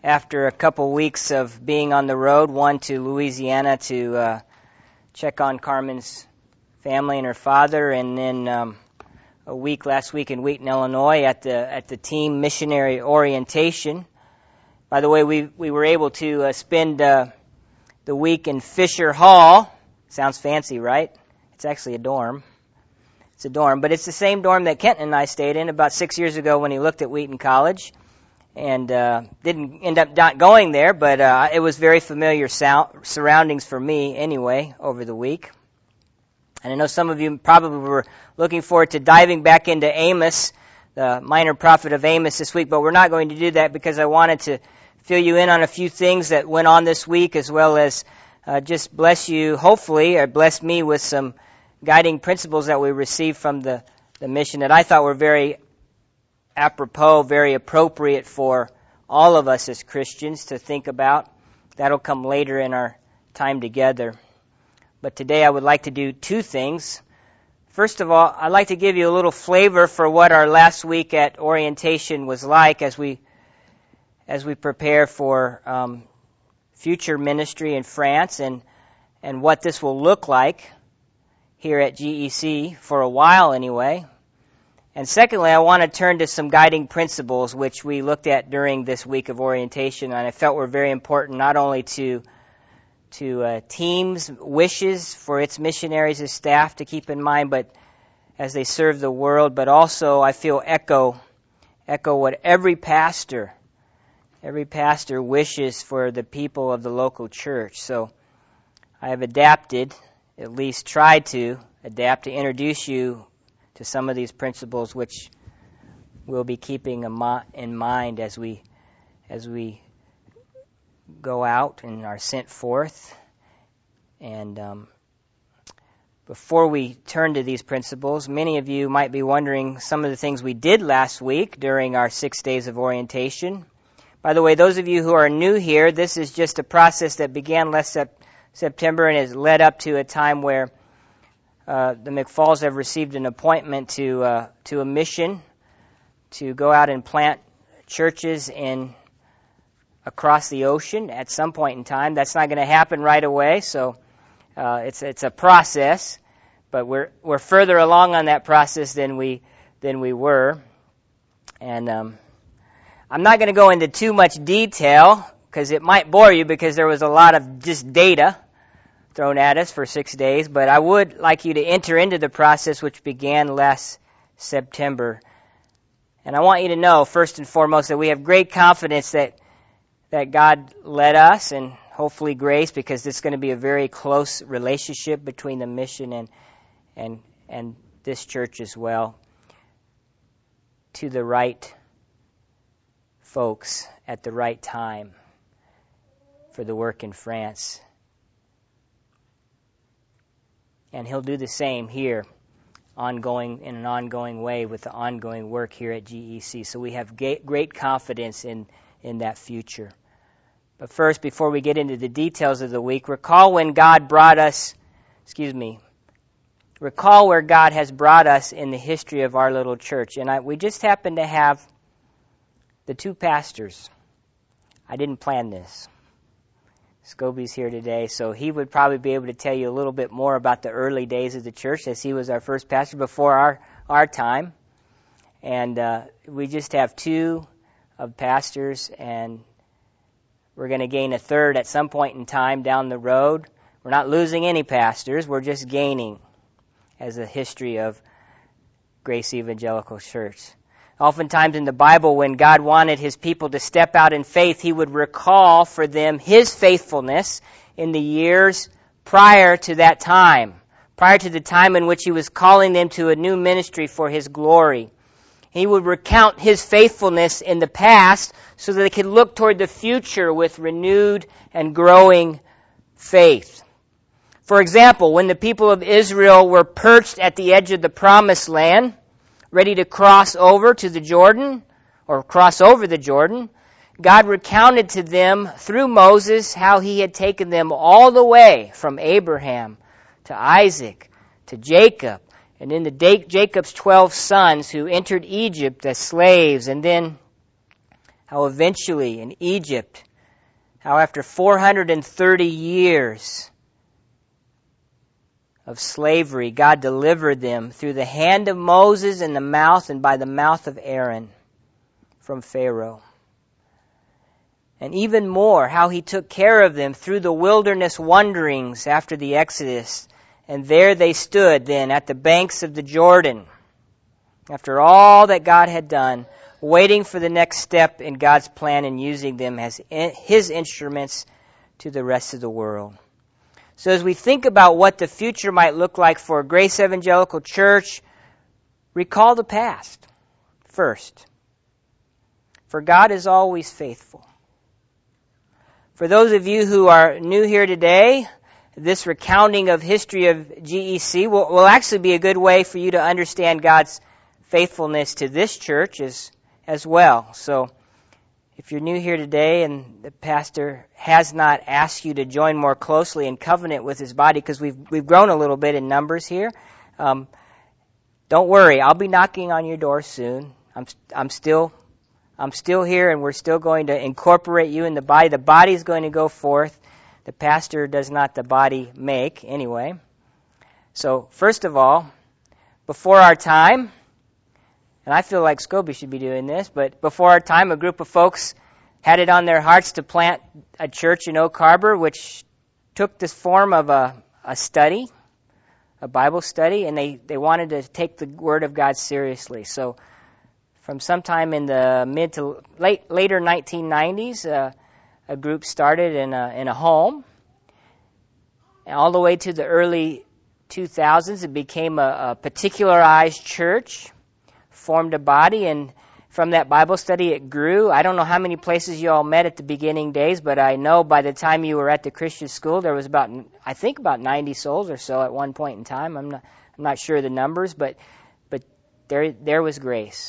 after a couple weeks of being on the road, one to Louisiana to check on Carmen's family and her father, and then last week in Wheaton, Illinois at the team missionary orientation. By the way, we were able to spend the week in Fisher Hall. Sounds fancy, right? It's actually a dorm. It's a dorm, but it's the same dorm that Kenton and I stayed in about 6 years ago when he looked at Wheaton College, and didn't end up not going there, but it was very familiar surroundings for me anyway over the week. And I know some of you probably were looking forward to diving back into Amos, the minor prophet of Amos this week, but we're not going to do that because I wanted to fill you in on a few things that went on this week, as well as just bless you, hopefully, or bless me with some guiding principles that we received from the mission that I thought were very apropos, very appropriate for all of us as Christians to think about. That'll come later in our time together. But today I would like to do two things. First of all, I'd like to give you a little flavor for what our last week at orientation was like as we prepare for future ministry in France and what this will look like here at GEC for a while anyway. And secondly, I want to turn to some guiding principles which we looked at during this week of orientation, and I felt were very important not only to teams' wishes for its missionaries as staff to keep in mind, but as they serve the world, but also I feel echo what every pastor wishes for the people of the local church. So I have adapted, at least tried to adapt, to introduce you to some of these principles which we'll be keeping in mind as we go out and are sent forth. And before we turn to these principles, many of you might be wondering some of the things we did last week during our 6 days of orientation. By the way, those of you who are new here, this is just a process that began last September and has led up to a time where the McFalls have received an appointment to a mission to go out and plant churches across the ocean at some point in time. That's not going to happen right away, so it's a process, but we're further along on that process than we were. And I'm not going to go into too much detail because it might bore you, because there was a lot of just data thrown at us for 6 days, but I would like you to enter into the process which began last September. And I want you to know, first and foremost, that we have great confidence that God led us, and hopefully grace, because it's going to be a very close relationship between the mission and this church as well, to the right folks at the right time for the work in France. And He'll do the same here, in an ongoing way with the ongoing work here at GEC. So we have great confidence in that future. But first, before we get into the details of the week, recall where God has brought us in the history of our little church. And we just happen to have the two pastors. I didn't plan this. Scobie's here today, so he would probably be able to tell you a little bit more about the early days of the church, as he was our first pastor before our time. And we just have two of pastors, and we're going to gain a third at some point in time down the road. We're not losing any pastors, we're just gaining as a history of Grace Evangelical Church. Oftentimes in the Bible, when God wanted His people to step out in faith, He would recall for them His faithfulness in the years prior to that time, prior to the time in which He was calling them to a new ministry for His glory. He would recount His faithfulness in the past so that they could look toward the future with renewed and growing faith. For example, when the people of Israel were perched at the edge of the Promised Land, ready to cross over the Jordan, God recounted to them through Moses how He had taken them all the way from Abraham to Isaac to Jacob, and then Jacob's 12 sons who entered Egypt as slaves, and then how eventually in Egypt, how after 430 years of slavery, God delivered them through the hand of Moses and by the mouth of Aaron from Pharaoh. And even more, how he took care of them through the wilderness wanderings after the Exodus. And there they stood then at the banks of the Jordan, after all that God had done, waiting for the next step in God's plan and using them as His instruments to the rest of the world. So as we think about what the future might look like for Grace Evangelical Church, recall the past first. For God is always faithful. For those of you who are new here today, this recounting of history of GEC will actually be a good way for you to understand God's faithfulness to this church as well. So if you're new here today and the pastor has not asked you to join more closely in covenant with his body, because we've grown a little bit in numbers here, don't worry. I'll be knocking on your door soon. I'm still here, and we're still going to incorporate you in the body. The body is going to go forth. The pastor does not the body make, anyway. So, first of all, before our time, and I feel like Scobie should be doing this, but before our time, a group of folks had it on their hearts to plant a church in Oak Harbor, which took this form of a study, a Bible study, and they wanted to take the Word of God seriously. So, from sometime in the mid to later 1990s, a group started in a home. And all the way to the early 2000s, it became a particularized church, formed a body, and from that Bible study it grew. I don't know how many places you all met at the beginning days, but I know by the time you were at the Christian school, there was about 90 souls or so at one point in time. I'm not sure of the numbers, but there was grace.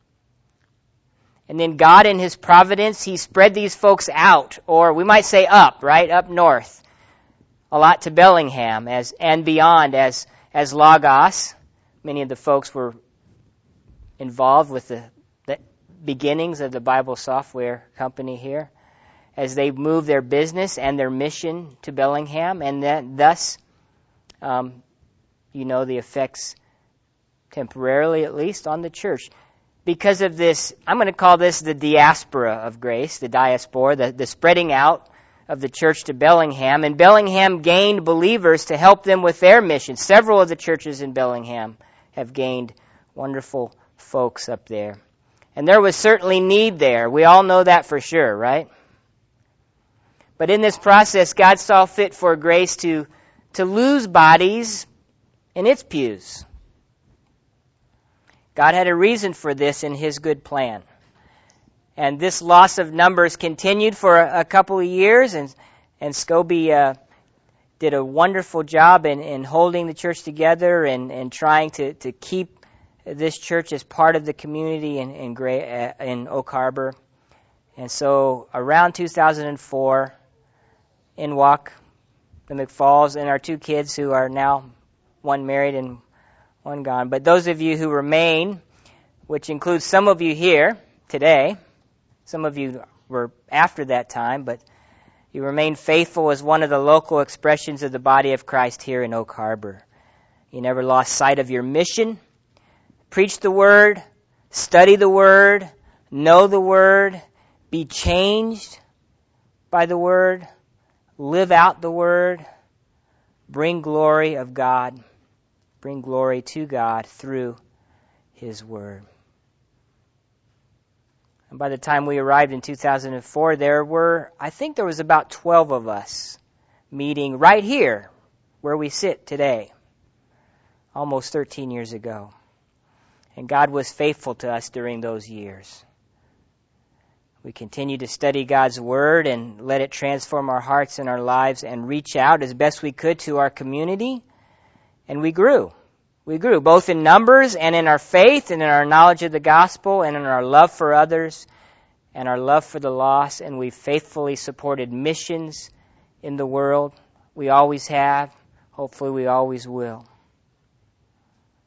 And then God in His providence, He spread these folks out, or we might say up, right? Up north. A lot to Bellingham and beyond as Logos. Many of the folks were involved with the beginnings of the Bible software company here as they moved their business and their mission to Bellingham, and then thus, the effects temporarily at least on the church. Because of this, I'm going to call this the diaspora of grace, the spreading out of the church to Bellingham. And Bellingham gained believers to help them with their mission. Several of the churches in Bellingham have gained wonderful folks up there. And there was certainly need there. We all know that for sure, right? But in this process, God saw fit for Grace to lose bodies in its pews. God had a reason for this in His good plan. And this loss of numbers continued for a couple of years, and Scobie did a wonderful job in holding the church together and trying to keep this church as part of the community in Oak Harbor. And so around 2004, in walk the McFalls and our two kids who are now one married and one gone. But those of you who remain, which includes some of you here today, some of you were after that time, but you remain faithful as one of the local expressions of the body of Christ here in Oak Harbor. You never lost sight of your mission. Preach the Word, study the Word, know the Word, be changed by the Word, live out the Word, bring glory of God. Bring glory to God through His Word. And by the time we arrived in 2004, there was about 12 of us meeting right here where we sit today, almost 13 years ago. And God was faithful to us during those years. We continue to study God's Word and let it transform our hearts and our lives and reach out as best we could to our community. And we grew. We grew both in numbers and in our faith and in our knowledge of the gospel and in our love for others and our love for the lost. And we faithfully supported missions in the world. We always have. Hopefully we always will.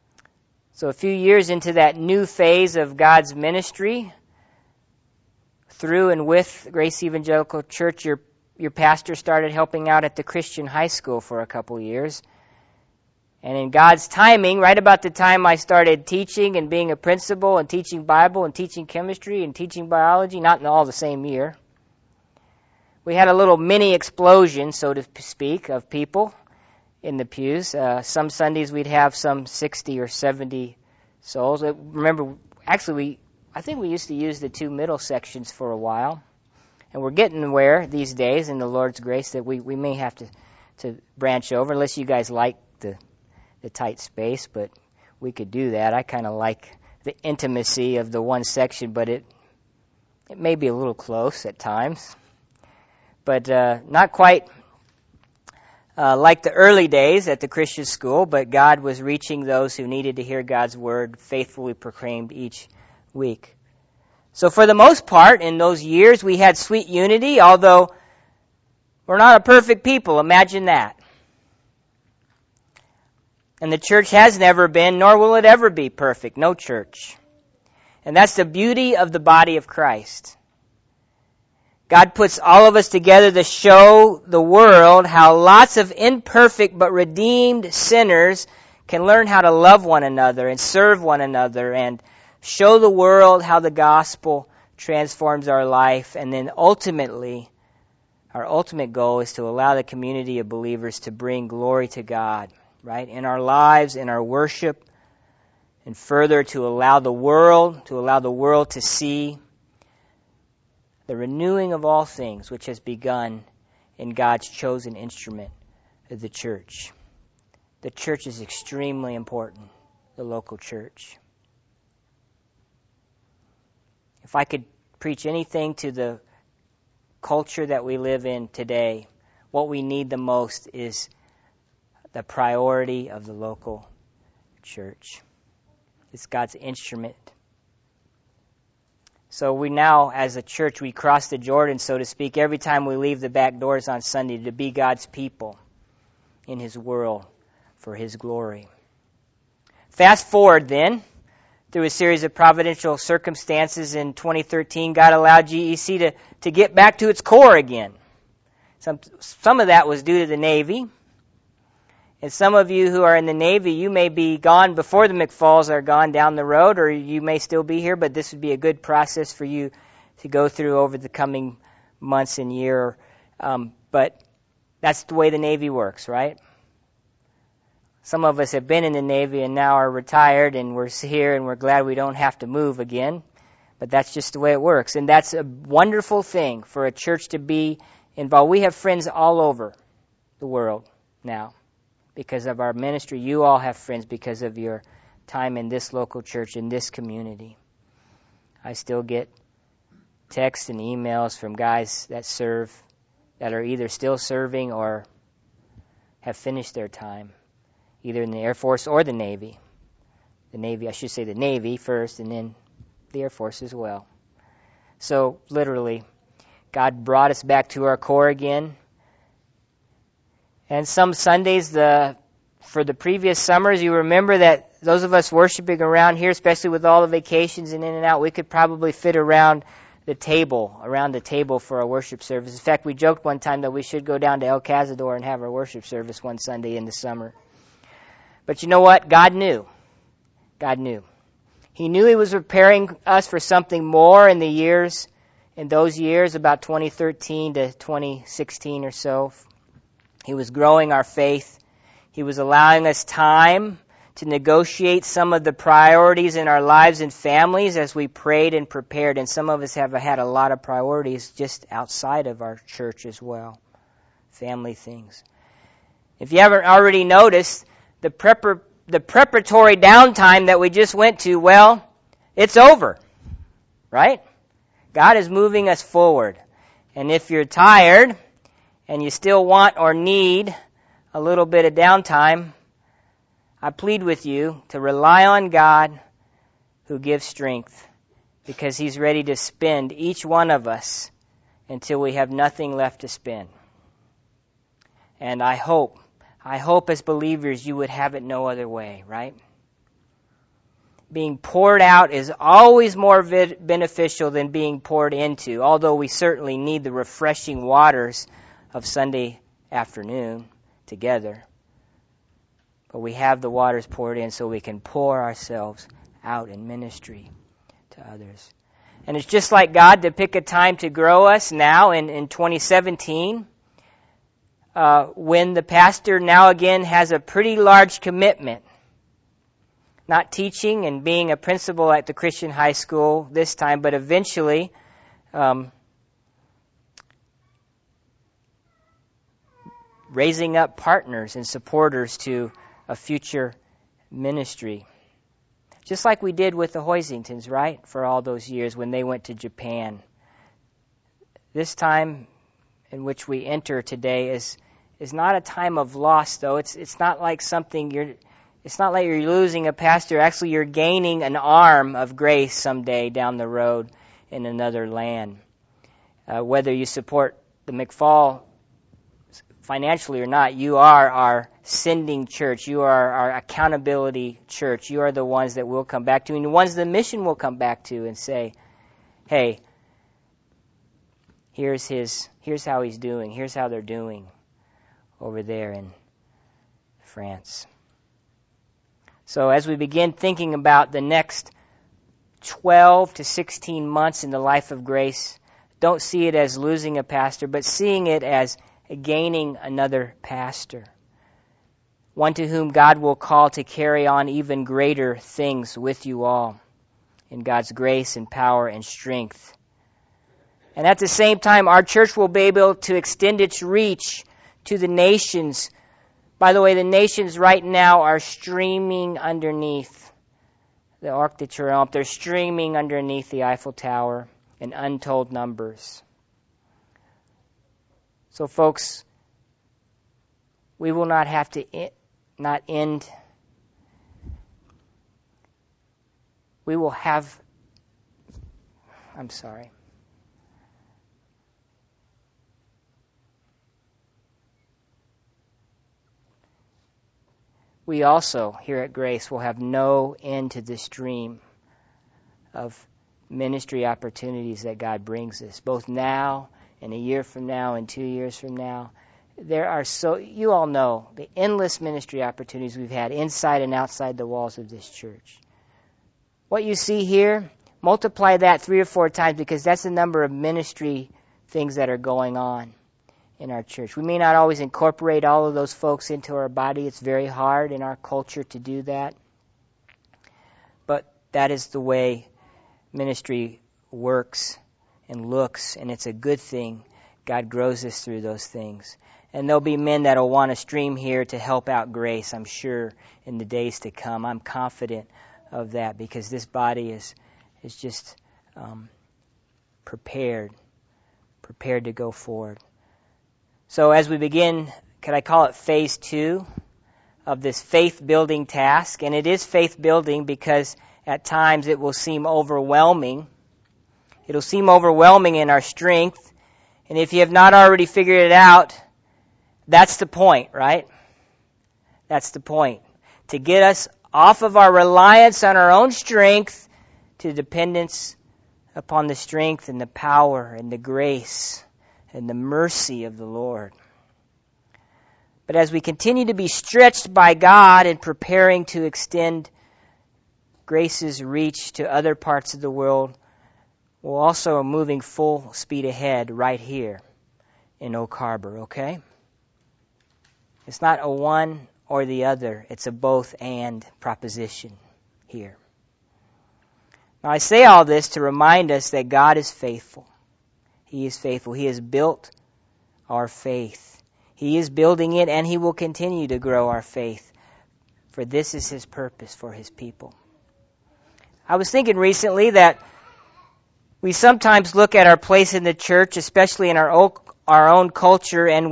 So a few years into that new phase of God's ministry, through and with Grace Evangelical Church, your pastor started helping out at the Christian high school for a couple years. And in God's timing, right about the time I started teaching and being a principal and teaching Bible and teaching chemistry and teaching biology, not in all the same year, we had a little mini explosion, so to speak, of people in the pews. Some Sundays we'd have some 60 or 70 souls. Remember, actually, I think we used to use the two middle sections for a while. And we're getting where these days, in the Lord's grace, that we may have to branch over, unless you guys like the tight space, but we could do that. I kind of like the intimacy of the one section, but it may be a little close at times. But not quite like the early days at the Christian school, but God was reaching those who needed to hear God's word faithfully proclaimed each week. So for the most part, in those years, we had sweet unity, although we're not a perfect people. Imagine that. And the church has never been, nor will it ever be perfect. No church. And that's the beauty of the body of Christ. God puts all of us together to show the world how lots of imperfect but redeemed sinners can learn how to love one another and serve one another and show the world how the gospel transforms our life. And then ultimately, our ultimate goal is to allow the community of believers to bring glory to God, right? In our lives, in our worship, and further to allow the world to see the renewing of all things which has begun in God's chosen instrument, the church. The church is extremely important, the local church. If I could preach anything to the culture that we live in today, what we need the most is the priority of the local church. It's God's instrument. So we now, as a church, we cross the Jordan, so to speak, every time we leave the back doors on Sunday to be God's people in His world for His glory. Fast forward then, through a series of providential circumstances in 2013, God allowed GEC to get back to its core again. Some of that was due to the Navy. And some of you who are in the Navy, you may be gone before the McFalls are gone down the road, or you may still be here, but this would be a good process for you to go through over the coming months and year. But that's the way the Navy works, right? Some of us have been in the Navy and now are retired, and we're here and we're glad we don't have to move again. But that's just the way it works. And that's a wonderful thing for a church to be involved. We have friends all over the world now because of our ministry. You all have friends because of your time in this local church, in this community. I still get texts and emails from guys that serve, that are either still serving or have finished their time, either in the Air Force or the Navy. The Navy, I should say the Navy first, and then the Air Force as well. So, literally, God brought us back to our core again. And some Sundays, for the previous summers, you remember that those of us worshiping around here, especially with all the vacations and in and out, we could probably fit around the table for our worship service. In fact, we joked one time that we should go down to El Cazador and have our worship service one Sunday in the summer. But you know what? God knew. God knew. He knew He was preparing us for something more in those years, about 2013 to 2016 or so. He was growing our faith. He was allowing us time to negotiate some of the priorities in our lives and families as we prayed and prepared. And some of us have had a lot of priorities just outside of our church as well. Family things. If you haven't already noticed, the preparatory downtime that we just went to, well, it's over, right? God is moving us forward. And if you're tired and you still want or need a little bit of downtime, I plead with you to rely on God who gives strength, because He's ready to spend each one of us until we have nothing left to spend. And I hope as believers you would have it no other way, right? being poured out is always more beneficial than being poured into, although we certainly need the refreshing waters of Sunday afternoon together. But we have the waters poured in so we can pour ourselves out in ministry to others. And it's just like God to pick a time to grow us now in 2017, when the pastor now again has a pretty large commitment. Not teaching and being a principal at the Christian high school this time, but eventually raising up partners and supporters to a future ministry. Just like we did with the Hoisingtons, right? For all those years when they went to Japan. This time in which we enter today is not a time of loss, though. It's not like something it's not like you're losing a pastor. Actually, you're gaining an arm of grace someday down the road in another land. Whether you support the McFall financially or not, you are our sending church. You are our accountability church. You are the ones that we'll come back to, and the ones the mission will come back to and say, hey, here's how he's doing. Here's how they're doing over there in France. So as we begin thinking about the next 12 to 16 months in the life of Grace, don't see it as losing a pastor, but seeing it as gaining another pastor. One to whom God will call to carry on even greater things with you all in God's grace and power and strength. And at the same time, our church will be able to extend its reach to the nations. By the way, the nations right now are streaming underneath the Arc de Triomphe. They're streaming underneath the Eiffel Tower in untold numbers. So, folks, we will not have to not end. We will have, I'm sorry. We also, here at Grace, will have no end to this stream of ministry opportunities that God brings us, both now and a year from now and 2 years from now. There are you all know the endless ministry opportunities we've had inside and outside the walls of this church. What you see here, multiply that 3 or 4 times, because that's the number of ministry things that are going on in our church. We may not always incorporate all of those folks into our body. It's very hard in our culture to do that. But that is the way ministry works and looks, and it's a good thing. God grows us through those things. And there'll be men that will want to stream here to help out Grace, I'm sure, in the days to come. I'm confident of that, because this body is just prepared to go forward. So as we begin, could I call it phase 2 of this faith-building task? And it is faith-building because at times it will seem overwhelming. It'll seem overwhelming in our strength. And if you have not already figured it out, that's the point, right? That's the point. To get us off of our reliance on our own strength to dependence upon the strength and the power and the grace and the mercy of the Lord. But as we continue to be stretched by God in preparing to extend Grace's reach to other parts of the world, we're also moving full speed ahead right here in Oak Harbor, okay? It's not a one or the other. It's a both and proposition here. Now I say all this to remind us that God is faithful. He is faithful. He has built our faith. He is building it, and He will continue to grow our faith. For this is His purpose for His people. I was thinking recently that we sometimes look at our place in the church, especially in our own culture, and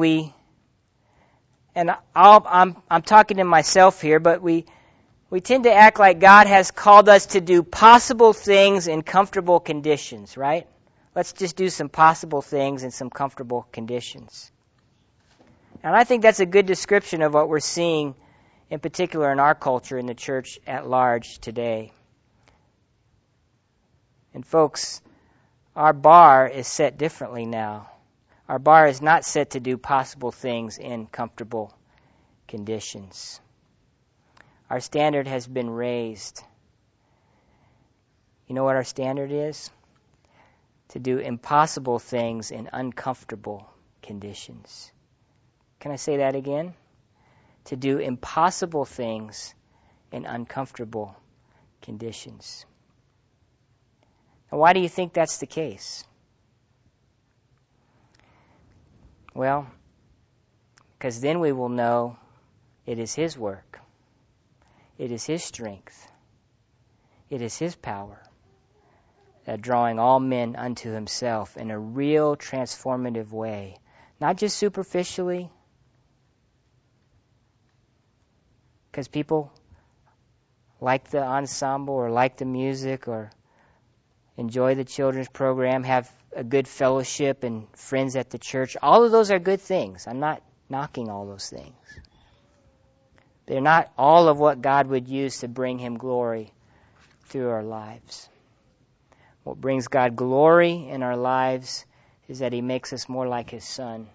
I'm talking to myself here, but we tend to act like God has called us to do possible things in comfortable conditions, right? Let's just do some possible things in some comfortable conditions. And I think that's a good description of what we're seeing, in particular in our culture, in the church at large today. And folks, our bar is set differently now. Our bar is not set to do possible things in comfortable conditions. Our standard has been raised. You know what our standard is? To do impossible things in uncomfortable conditions. Can I say that again? To do impossible things in uncomfortable conditions. Now, why do you think that's the case? Well, because then we will know it is His work. It is His strength. It is His power that drawing all men unto Himself in a real transformative way, not just superficially, because people like the ensemble or like the music or enjoy the children's program, have a good fellowship and friends at the church. All of those are good things. I'm not knocking all those things. They're not all of what God would use to bring Him glory through our lives. What brings God glory in our lives is that He makes us more like His Son,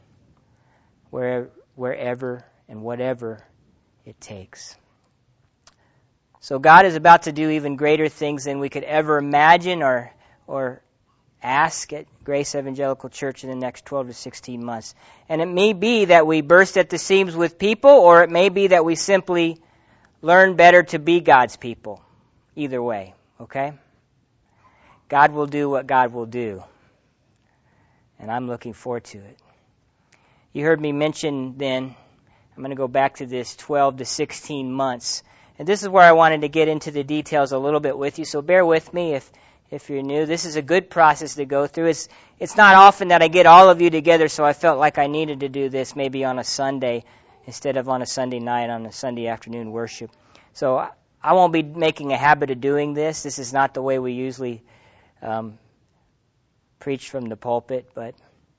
wherever and whatever it takes. So God is about to do even greater things than we could ever imagine or ask at Grace Evangelical Church in the next 12 to 16 months. And it may be that we burst at the seams with people, or it may be that we simply learn better to be God's people. Either way, okay? God will do what God will do. And I'm looking forward to it. You heard me mention then, I'm going to go back to this 12 to 16 months. And this is where I wanted to get into the details a little bit with you, so bear with me if you're new. This is a good process to go through. It's not often that I get all of you together, so I felt like I needed to do this maybe on a Sunday instead of on a Sunday night, on a Sunday afternoon worship. So I won't be making a habit of doing this. This is not the way we usually preach from the pulpit, but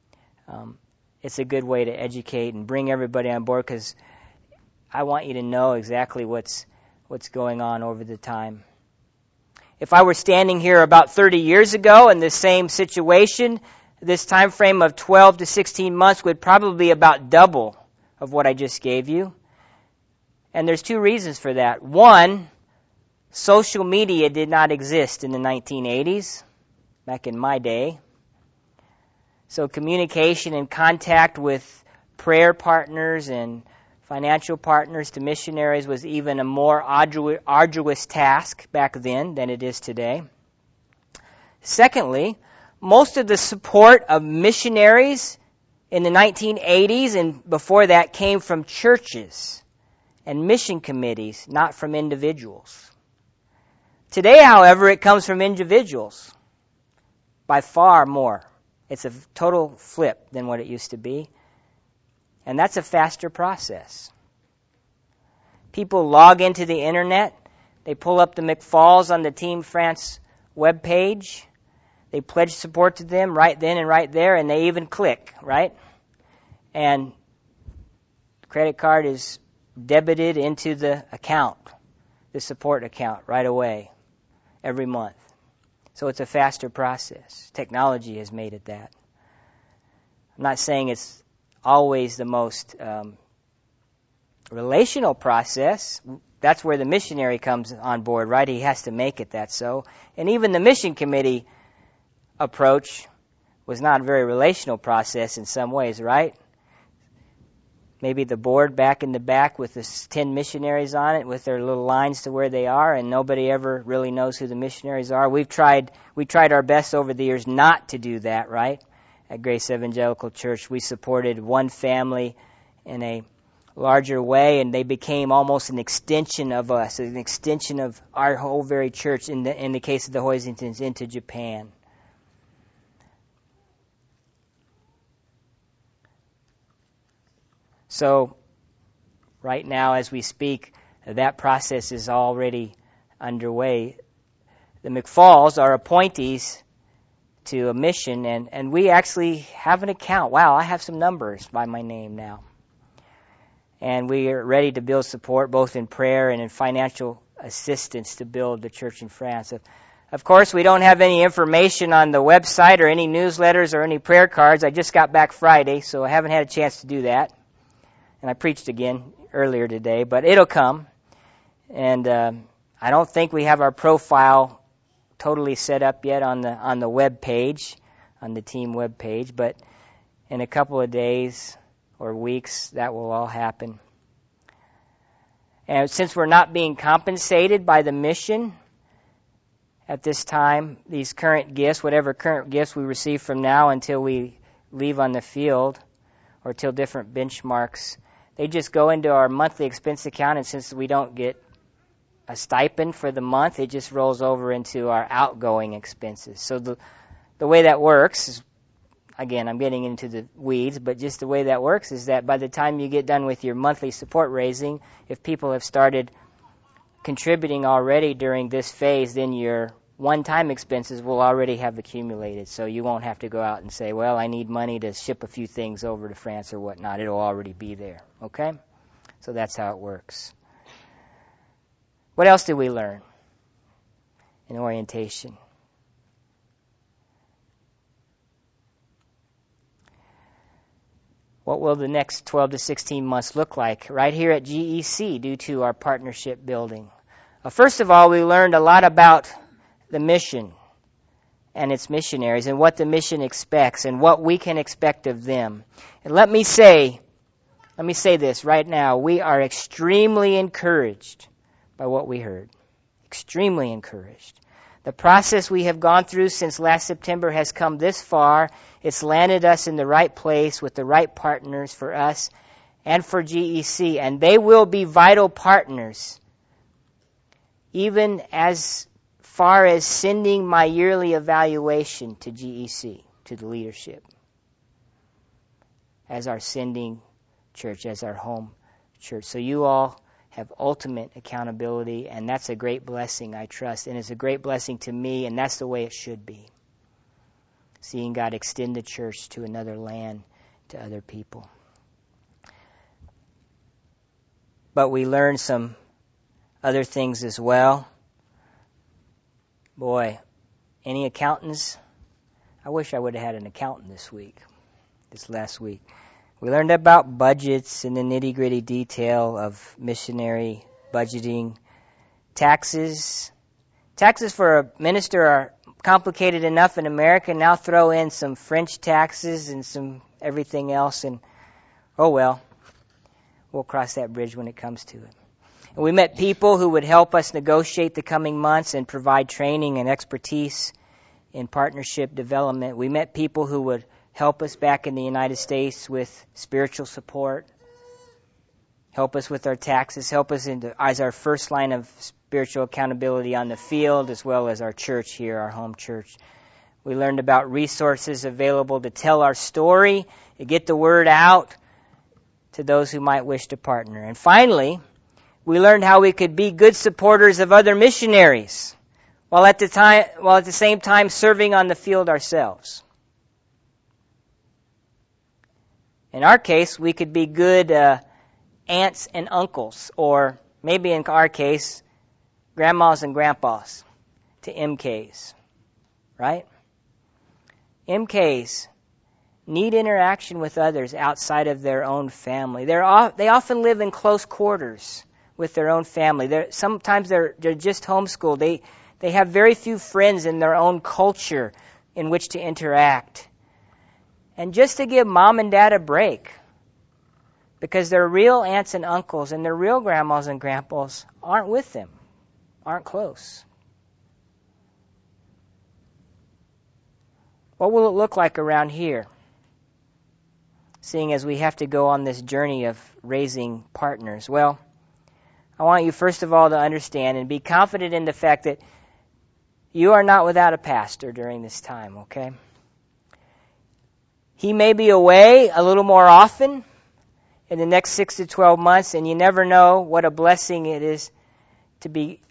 it's a good way to educate and bring everybody on board, because I want you to know exactly what's going on over the time. If I were standing here about 30 years ago in the same situation, this time frame of 12 to 16 months would probably be about double of what I just gave you. And there's two reasons for that. One, social media did not exist in the 1980s, back in my day. So communication and contact with prayer partners and financial partners to missionaries was even a more arduous task back then than it is today. Secondly, most of the support of missionaries in the 1980s and before that came from churches and mission committees, not from individuals. Today, however, it comes from individuals by far more. It's a total flip than what it used to be. And that's a faster process. People log into the internet. They pull up the McFalls on the Team France webpage. They pledge support to them right then and right there, and they even click, right? And the credit card is debited into the account, the support account, right away, every month. So it's a faster process. Technology has made it that. I'm not saying it's always the most relational process. That's where the missionary comes on board, right? He has to make it that so. And even the mission committee approach was not a very relational process in some ways, right? Maybe the board back in the back with the 10 missionaries on it with their little lines to where they are, and nobody ever really knows who the missionaries are. We tried our best over the years not to do that, right? At Grace Evangelical Church, we supported one family in a larger way, and they became almost an extension of us, an extension of our whole very church in the case of the Hoisingtons into Japan. So, right now as we speak, that process is already underway. The McFalls are appointees to a mission, and we actually have an account. Wow, I have some numbers by my name now. And we are ready to build support both in prayer and in financial assistance to build the church in France. Of course, we don't have any information on the website or any newsletters or any prayer cards. I just got back Friday, so I haven't had a chance to do that. And I preached again earlier today, but it'll come. And I don't think we have our profile totally set up yet on the web page, on the team web page, but in a couple of days or weeks, that will all happen. And since we're not being compensated by the mission at this time, these current gifts, whatever current gifts we receive from now until we leave on the field or till different benchmarks, they just go into our monthly expense account, and since we don't get a stipend for the month, it just rolls over into our outgoing expenses. So the way that works is, again, I'm getting into the weeds, but just the way that works is that by the time you get done with your monthly support raising, if people have started contributing already during this phase, then your one-time expenses will already have accumulated. So you won't have to go out and say, well, I need money to ship a few things over to France or whatnot. It'll already be there. Okay? So that's how it works. What else did we learn in orientation? What will the next 12 to 16 months look like right here at GEC due to our partnership building? First of all, we learned a lot about the mission and its missionaries and what the mission expects and what we can expect of them. And let me say this right now. We are extremely encouraged by what we heard. Extremely encouraged. The process we have gone through since last September has come this far. It's landed us in the right place with the right partners for us and for GEC. And they will be vital partners, even as far as sending my yearly evaluation to GEC, to the leadership, as our sending church, as our home church. So you all have ultimate accountability, and that's a great blessing, I trust. And it's a great blessing to me, and that's the way it should be. Seeing God extend the church to another land, to other people. But we learned some other things as well. Boy, any accountants? I wish I would have had an accountant this last week. We learned about budgets and the nitty-gritty detail of missionary budgeting. Taxes. Taxes for a minister are complicated enough in America. Now throw in some French taxes and some everything else, and oh well, we'll cross that bridge when it comes to it. And we met people who would help us negotiate the coming months and provide training and expertise in partnership development. We met people who would help us back in the United States with spiritual support, help us with our taxes, help us as our first line of spiritual accountability on the field, as well as our church here, our home church. We learned about resources available to tell our story, to get the word out to those who might wish to partner. And finally, we learned how we could be good supporters of other missionaries while at the same time serving on the field ourselves. In our case, we could be good aunts and uncles, or maybe in our case, grandmas and grandpas to MKs, right? MKs need interaction with others outside of their own family. They often live in close quarters with their own family. Sometimes they're just homeschooled. They have very few friends in their own culture in which to interact. And just to give mom and dad a break, because their real aunts and uncles and their real grandmas and grandpas aren't with them, aren't close. What will it look like around here, seeing as we have to go on this journey of raising partners? Well, I want you first of all to understand and be confident in the fact that you are not without a pastor during this time, okay? He may be away a little more often in the next 6 to 12 months, and you never know what a blessing it is to be,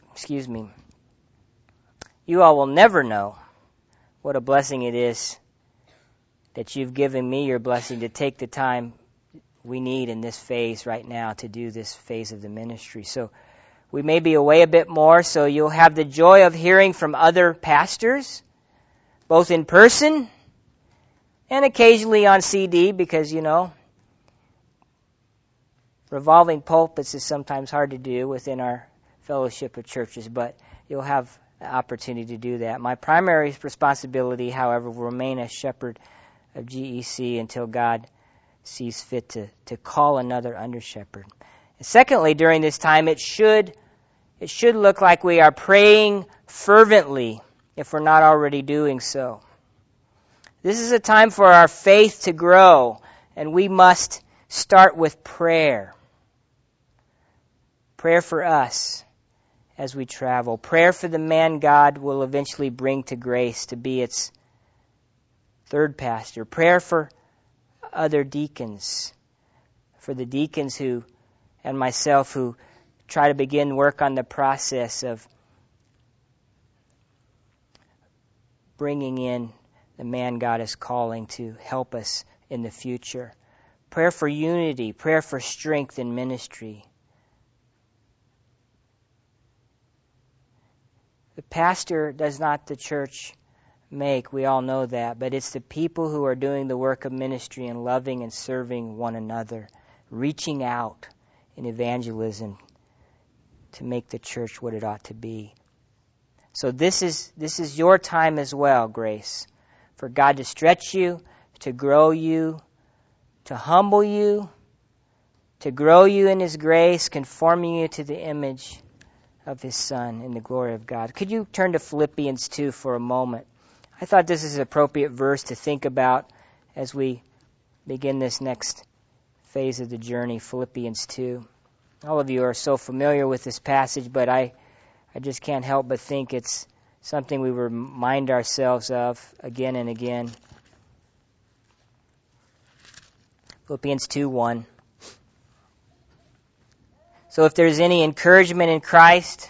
you all will never know what a blessing it is that you've given me your blessing to take the time we need in this phase right now to do this phase of the ministry. So We may be away a bit more, so you'll have the joy of hearing from other pastors, both in person and occasionally on CD, because, revolving pulpits is sometimes hard to do within our fellowship of churches, but you'll have the opportunity to do that. My primary responsibility, however, will remain as shepherd of GEC until God sees fit to call another under shepherd. And secondly, during this time, it should look like we are praying fervently, if we're not already doing so. This is a time for our faith to grow, and we must start with prayer. Prayer for us as we travel. Prayer for the man God will eventually bring to grace to be its third pastor. Prayer for other deacons, for the deacons who, and myself, who try to begin work on the process of bringing in the man God is calling to help us in the future. Prayer for unity, prayer for strength in ministry. The pastor does not the church make, we all know that, but it's the people who are doing the work of ministry and loving and serving one another, reaching out in evangelism to make the church what it ought to be. So this is your time as well, Grace, for God to stretch you, to grow you, to humble you, to grow you in His grace, conforming you to the image of His Son in the glory of God. Could you turn to Philippians 2 for a moment? I thought this is an appropriate verse to think about as we begin this next phase of the journey, Philippians 2. All of you are so familiar with this passage, but I just can't help but think it's something we remind ourselves of again and again. Philippians 2:1. So if there's any encouragement in Christ,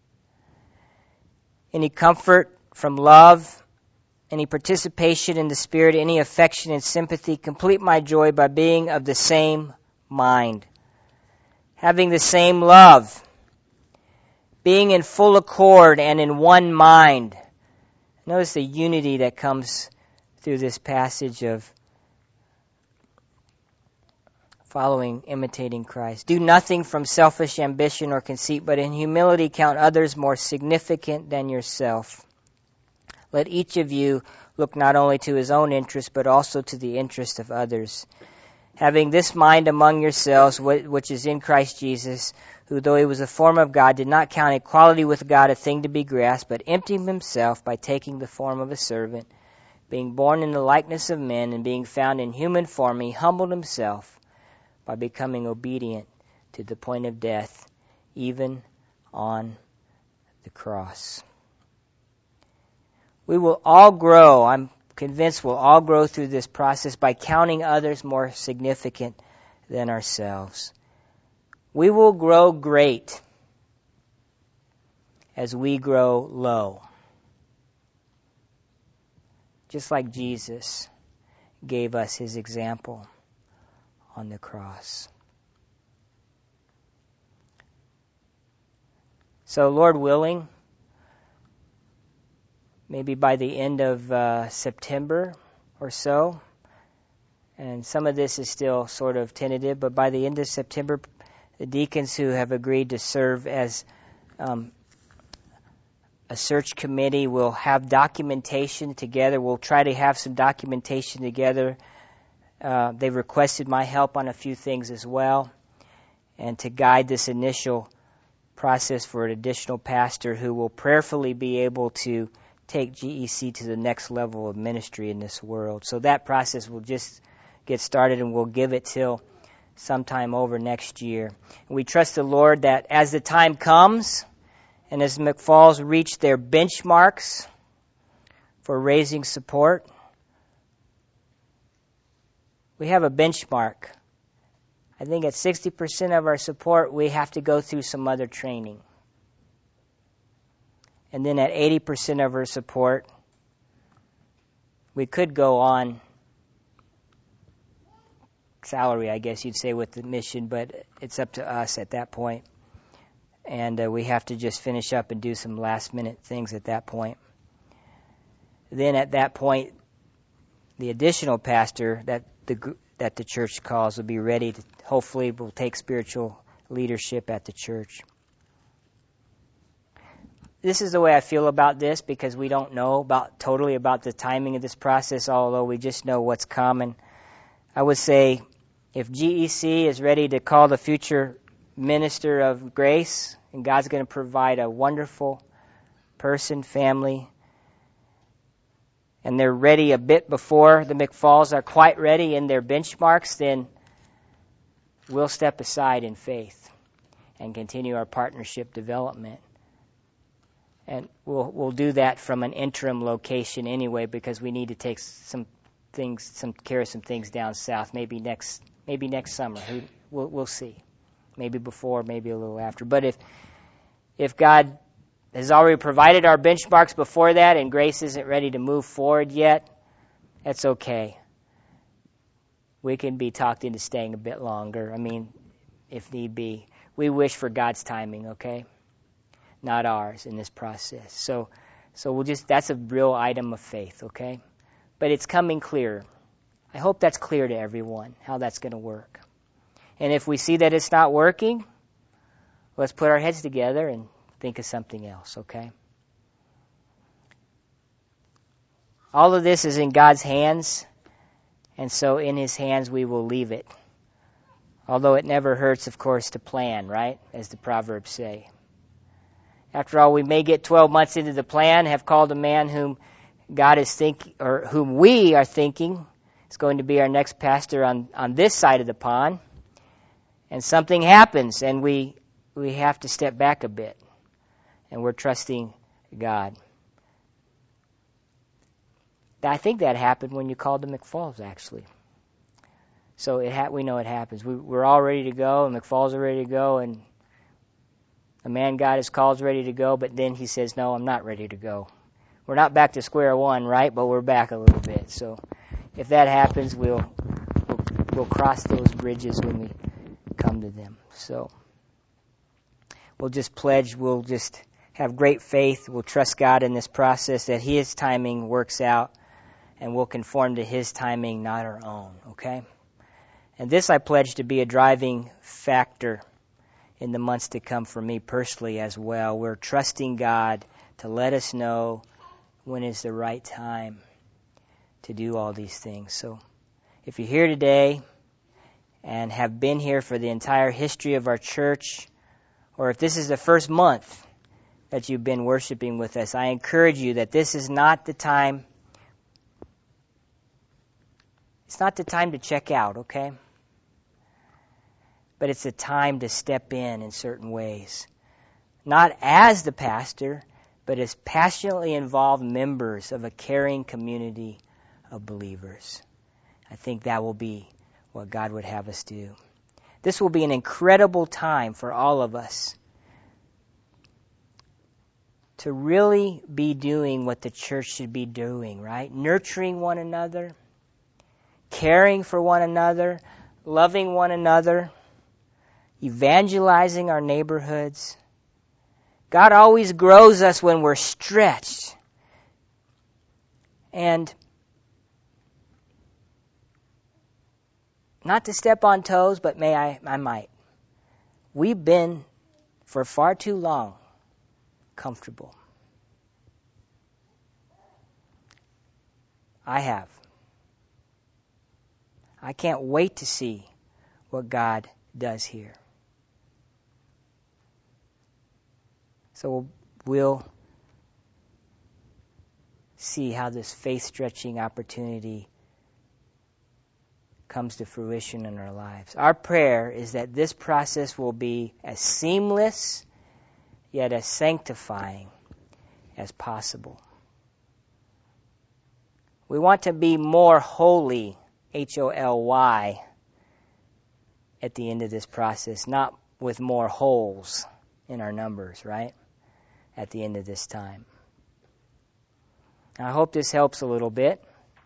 any comfort from love, any participation in the Spirit, any affection and sympathy, complete my joy by being of the same mind, having the same love, being in full accord and in one mind. Notice the unity that comes through this passage of imitating Christ. Do nothing from selfish ambition or conceit, but in humility count others more significant than yourself. Let each of you look not only to his own interest, but also to the interest of others. Having this mind among yourselves, which is in Christ Jesus, who, though he was a form of God, did not count equality with God a thing to be grasped, but emptied himself by taking the form of a servant. Being born in the likeness of men, and being found in human form, he humbled himself by becoming obedient to the point of death, even on the cross. We will all grow, I'm convinced we'll all grow through this process by counting others more significant than ourselves. We will grow great as we grow low. Just like Jesus gave us his example on the cross. So, Lord willing, maybe by the end of September or so, and some of this is still sort of tentative, but by the end of September, the deacons who have agreed to serve as a search committee will have documentation together. We'll try to have some documentation together. They requested my help on a few things as well, and to guide this initial process for an additional pastor who will prayerfully be able to take GEC to the next level of ministry in this world. So that process will just get started, and we'll give it till sometime over next year. And we trust the Lord that as the time comes, and as McFalls reach their benchmarks for raising support, we have a benchmark. I think at 60% of our support, we have to go through some other training. And then at 80% of our support, we could go on salary, I guess you'd say, with the mission, but it's up to us at that point. and we have to just finish up and do some last-minute things at that point. Then at that point, the additional pastor that the church calls will be ready to, hopefully, will take spiritual leadership at the church. This is the way I feel about this, because we don't know totally about the timing of this process, although we just know what's common. I would say if GEC is ready to call the future minister of grace, and God's going to provide a wonderful person, family, and they're ready a bit before the McFalls are quite ready in their benchmarks, then we'll step aside in faith and continue our partnership development. And we'll do that from an interim location anyway, because we need to take care of some things down south. Maybe next summer. We'll see. Maybe before, maybe a little after. But if God has already provided our benchmarks before that, and Grace isn't ready to move forward yet, that's okay. We can be talked into staying a bit longer. I mean, if need be. We wish for God's timing, okay? Not ours in this process. So that's a real item of faith, okay? But it's coming clearer. I hope that's clear to everyone, how that's going to work. And if we see that it's not working, let's put our heads together and think of something else, okay? All of this is in God's hands, and so in His hands we will leave it. Although it never hurts, of course, to plan, right? As the Proverbs say. After all, we may get 12 months into the plan, have called a man whom God is thinking, or whom we are thinking is going to be our next pastor on this side of the pond, and something happens, and we have to step back a bit, and we're trusting God. I think that happened when you called the McFalls, actually. So we know it happens. We're all ready to go, and McFalls are ready to go, and the man God has called is ready to go, but then he says, no, I'm not ready to go. We're not back to square one, right? But we're back a little bit. So if that happens, we'll cross those bridges when we come to them. So we'll just pledge, we'll just have great faith, we'll trust God in this process, that His timing works out, and we'll conform to His timing, not our own, okay? And this I pledge to be a driving factor in the months to come for me personally as well. We're trusting God to let us know when is the right time to do all these things. So if you're here today and have been here for the entire history of our church, or if this is the first month that you've been worshiping with us, I encourage you that this is not the time. It's not the time to check out, okay? But it's a time to step in certain ways. Not as the pastor, but as passionately involved members of a caring community of believers. I think that will be what God would have us do. This will be an incredible time for all of us to really be doing what the church should be doing, right? Nurturing one another, caring for one another, loving one another, evangelizing our neighborhoods. God always grows us when we're stretched. And not to step on toes, but I might. We've been, for far too long, comfortable. I have. I can't wait to see what God does here. So we'll see how this faith-stretching opportunity comes to fruition in our lives. Our prayer is that this process will be as seamless yet as sanctifying as possible. We want to be more holy, Holy, at the end of this process, not with more holes in our numbers, right? At the end of this time. I hope this helps a little bit.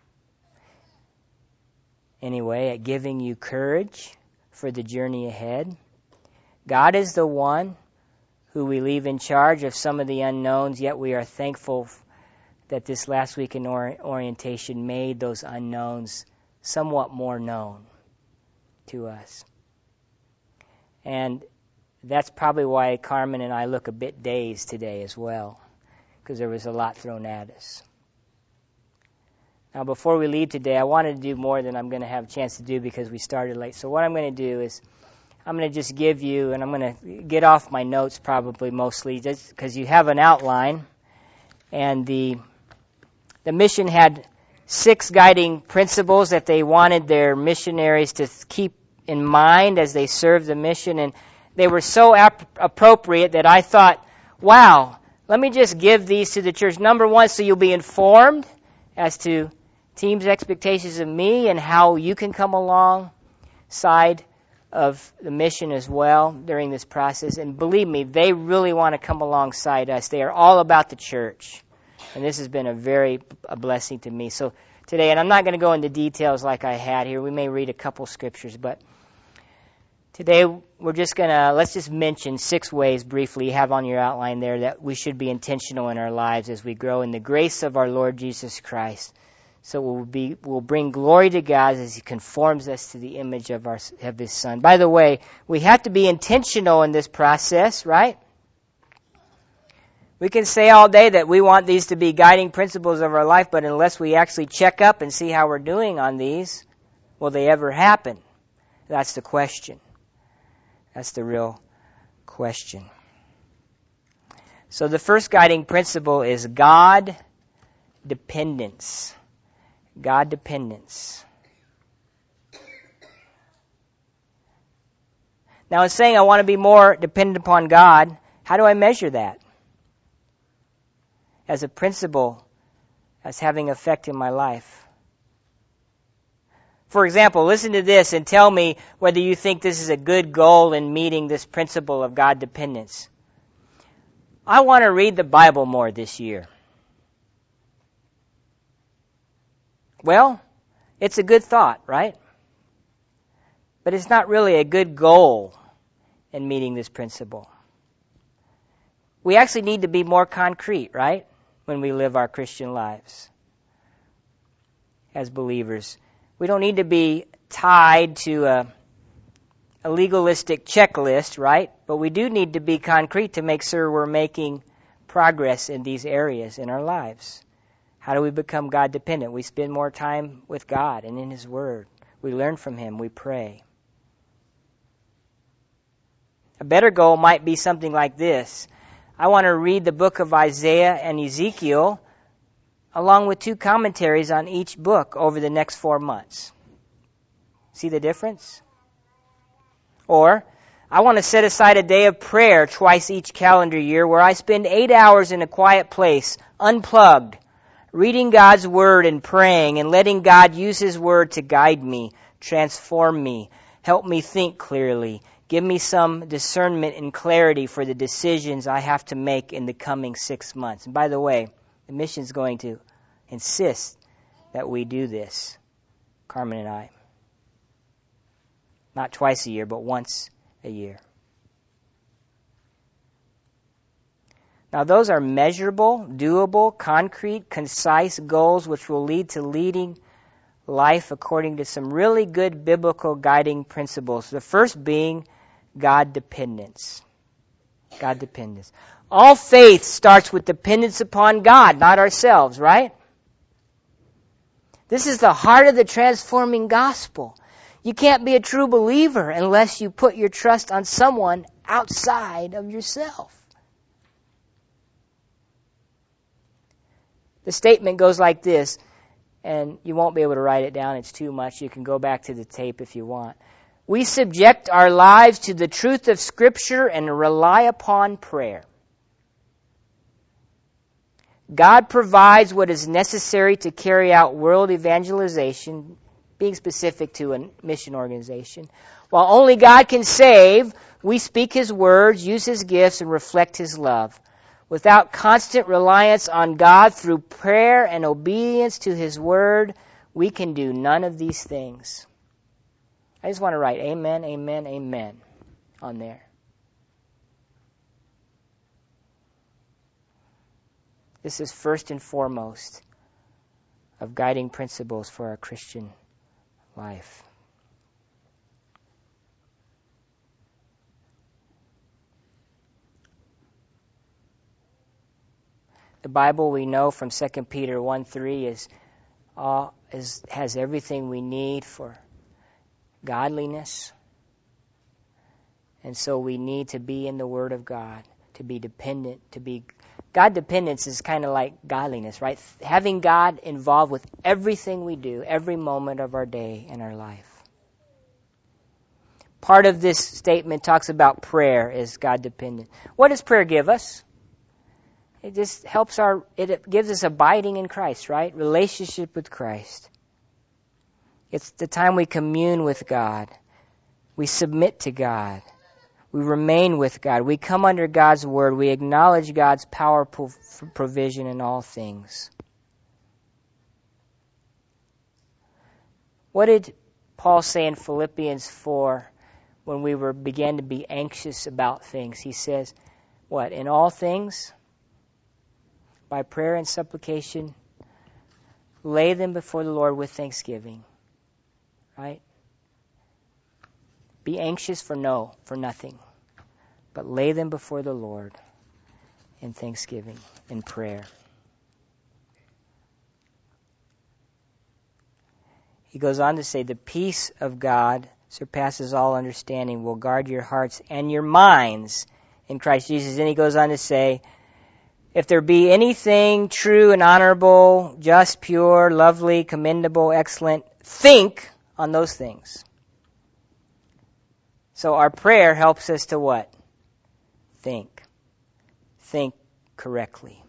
Anyway, at giving you courage for the journey ahead. God is the one who we leave in charge of some of the unknowns, yet we are thankful that this last week in orientation made those unknowns somewhat more known to us. And that's probably why Carmen and I look a bit dazed today as well, because there was a lot thrown at us. Now, before we leave today, I wanted to do more than I'm going to have a chance to do because we started late. So what I'm going to do is I'm going to just give you, and I'm going to get off my notes probably mostly, just because you have an outline. And the mission had 6 guiding principles that they wanted their missionaries to keep in mind as they served the mission. And they were so appropriate that I thought, wow, let me just give these to the church. Number 1, so you'll be informed as to team's expectations of me and how you can come alongside of the mission as well during this process. And believe me, they really want to come alongside us. They are all about the church. And this has been a blessing to me. So today, and I'm not going to go into details like I had here. We may read a couple scriptures, but today we're just let's just mention 6 ways briefly you have on your outline there that we should be intentional in our lives as we grow in the grace of our Lord Jesus Christ. So we'll bring glory to God as He conforms us to the image of His Son. By the way, we have to be intentional in this process, right? We can say all day that we want these to be guiding principles of our life, but unless we actually check up and see how we're doing on these, will they ever happen? That's the question. That's the real question. So the first guiding principle is God dependence. God dependence. Now, in saying I want to be more dependent upon God, how do I measure that? As a principle, as having effect in my life. For example, listen to this and tell me whether you think this is a good goal in meeting this principle of God dependence. I want to read the Bible more this year. Well, it's a good thought, right? But it's not really a good goal in meeting this principle. We actually need to be more concrete, right? When we live our Christian lives as believers. We don't need to be tied to a legalistic checklist, right? But we do need to be concrete to make sure we're making progress in these areas in our lives. How do we become God dependent? We spend more time with God and in His Word. We learn from Him. We pray. A better goal might be something like this. I want to read the book of Isaiah and Ezekiel along with 2 commentaries on each book over the next 4 months. See the difference? Or, I want to set aside a day of prayer twice each calendar year where I spend 8 hours in a quiet place, unplugged, reading God's Word and praying and letting God use His Word to guide me, transform me, help me think clearly, give me some discernment and clarity for the decisions I have to make in the coming 6 months. And by the way, the mission's going to insist that we do this, Carmen and I. Not twice a year, but once a year. Now, those are measurable, doable, concrete, concise goals which will lead to leading life according to some really good biblical guiding principles. The first being God dependence. God dependence. All faith starts with dependence upon God, not ourselves, right? This is the heart of the transforming gospel. You can't be a true believer unless you put your trust on someone outside of yourself. The statement goes like this, and you won't be able to write it down. It's too much. You can go back to the tape if you want. We subject our lives to the truth of Scripture and rely upon prayer. God provides what is necessary to carry out world evangelization, being specific to a mission organization. While only God can save, we speak His words, use His gifts, and reflect His love. Without constant reliance on God through prayer and obedience to His Word, we can do none of these things. I just want to write amen, amen, amen on there. This is first and foremost of guiding principles for our Christian life. The Bible, we know from 2 Peter 1:3 has everything we need for godliness. And so we need to be in the Word of God, to be dependent, God dependence is kind of like godliness, right? Having God involved with everything we do, every moment of our day and our life. Part of this statement talks about prayer as God dependent. What does prayer give us? It just helps it gives us abiding in Christ, right? Relationship with Christ. It's the time we commune with God. We submit to God. We remain with God. We come under God's word. We acknowledge God's powerful provision in all things. What did Paul say in Philippians 4 when we began to be anxious about things? He says, what? In all things, by prayer and supplication, lay them before the Lord with thanksgiving. Right? Be anxious for nothing, but lay them before the Lord in thanksgiving, in prayer. He goes on to say, the peace of God surpasses all understanding, will guard your hearts and your minds in Christ Jesus. And he goes on to say, if there be anything true and honorable, just, pure, lovely, commendable, excellent, think on those things. So our prayer helps us to what? Think. Think correctly.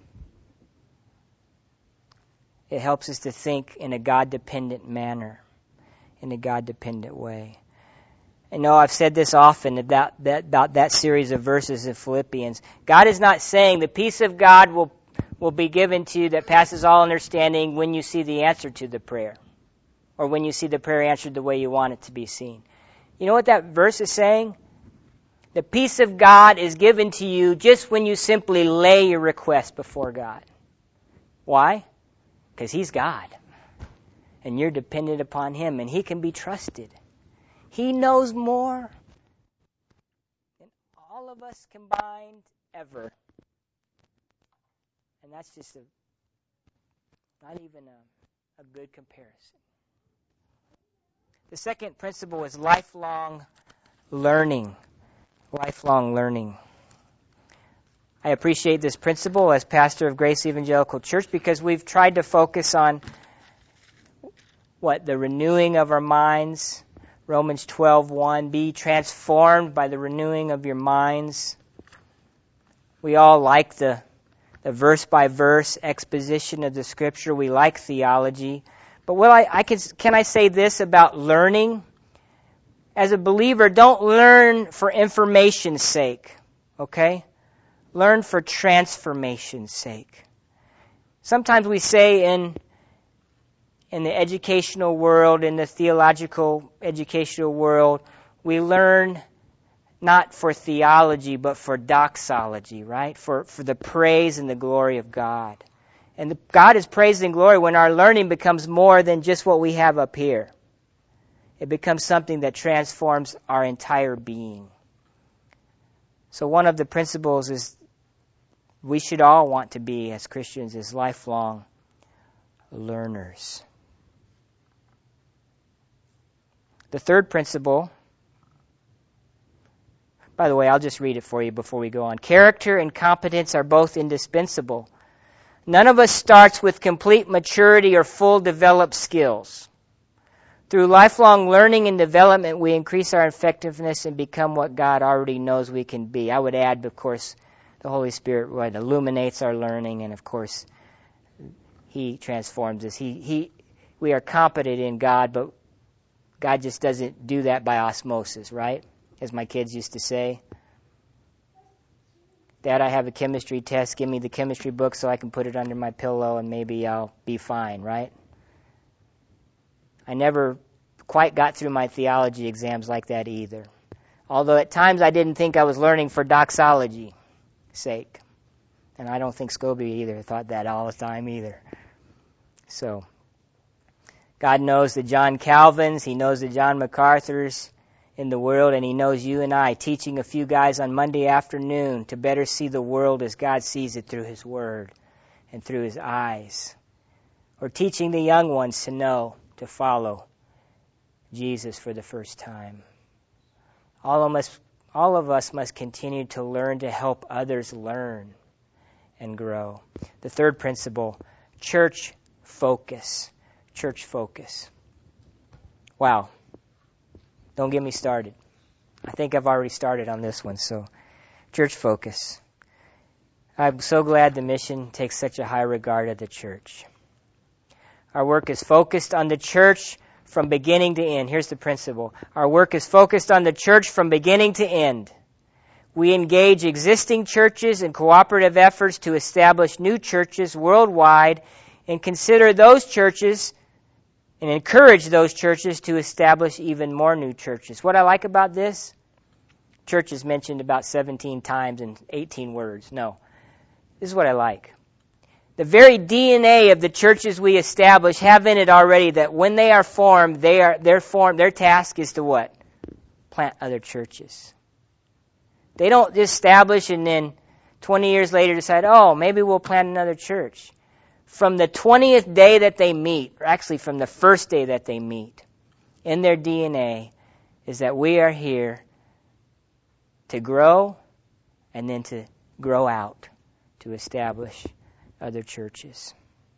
It helps us to think in a God-dependent manner, in a God-dependent way. I know I've said this often about that series of verses in Philippians. God is not saying the peace of God will be given to you that passes all understanding when you see the answer to the prayer, or when you see the prayer answered the way you want it to be seen. You know what that verse is saying? The peace of God is given to you just when you simply lay your request before God. Why? Because He's God. And you're dependent upon Him, and He can be trusted. He knows more than all of us combined ever. And that's just not even a good comparison. The second principle is lifelong learning. Lifelong learning. I appreciate this principle as pastor of Grace Evangelical Church because we've tried to focus on the renewing of our minds. Romans 12:1, be transformed by the renewing of your minds. We all like the verse-by-verse exposition of the Scripture. We like theology. But can I say this about learning? As a believer, don't learn for information's sake, okay? Learn for transformation's sake. Sometimes we say in the educational world, in the theological educational world, we learn not for theology, but for doxology, right? For the praise and the glory of God. And God is praised and glory when our learning becomes more than just what we have up here. It becomes something that transforms our entire being. So one of the principles is we should all want to be, as Christians, as lifelong learners. The third principle, by the way, I'll just read it for you before we go on. Character and competence are both indispensable. None of us starts with complete maturity or full developed skills. Through lifelong learning and development, we increase our effectiveness and become what God already knows we can be. I would add, of course, the Holy Spirit illuminates our learning, and of course, He transforms us. We are competent in God, but God just doesn't do that by osmosis, right? As my kids used to say. Dad, I have a chemistry test. Give me the chemistry book so I can put it under my pillow and maybe I'll be fine, right? I never quite got through my theology exams like that either. Although at times I didn't think I was learning for doxology's sake. And I don't think Scobie either thought that all the time either. So, God knows the John Calvins, He knows the John MacArthurs in the world, and He knows you and I, teaching a few guys on Monday afternoon to better see the world as God sees it through His Word and through His eyes. Or teaching the young ones to know, to follow Jesus for the first time. All of us must continue to learn to help others learn and grow. The third principle, church focus. Church focus. Wow. Don't get me started. I think I've already started on this one. So, church focus. I'm so glad the mission takes such a high regard of the church. Our work is focused on the church from beginning to end. Here's the principle. Our work is focused on the church from beginning to end. We engage existing churches in cooperative efforts to establish new churches worldwide and consider those churches and encourage those churches to establish even more new churches. What I like about this, church is mentioned about 17 times in 18 words. No, this is what I like. The very DNA of the churches we establish have in it already that when they are formed, their task is to what? Plant other churches. They don't just establish and then 20 years later decide, oh, maybe we'll plant another church. From the 20th day that they meet, or actually from the first day that they meet, in their DNA is that we are here to grow and then to grow out, to establish other churches.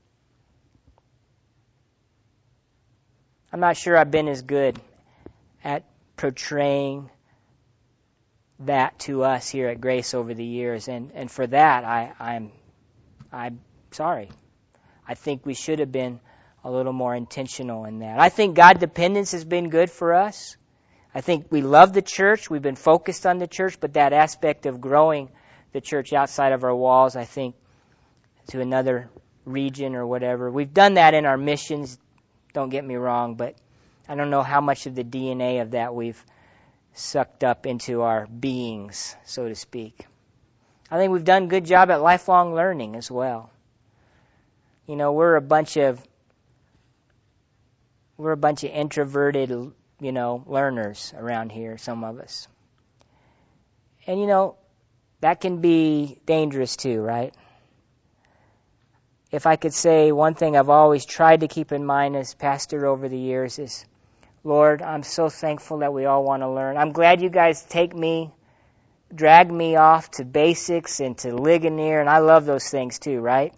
I'm not sure I've been as good at portraying that to us here at Grace over the years, and for that I'm sorry. I think we should have been a little more intentional in that. I think God dependence has been good for us. I think we love the church. We've been focused on the church, but that aspect of growing the church outside of our walls, I think, to another region or whatever. We've done that in our missions, don't get me wrong, but I don't know how much of the DNA of that we've sucked up into our beings, so to speak. I think we've done a good job at lifelong learning as well. You know, we're a bunch of introverted, learners around here, some of us. And, that can be dangerous too, right? If I could say one thing I've always tried to keep in mind as pastor over the years is, Lord, I'm so thankful that we all want to learn. I'm glad you guys drag me off to basics and to Ligonier, and I love those things too, right?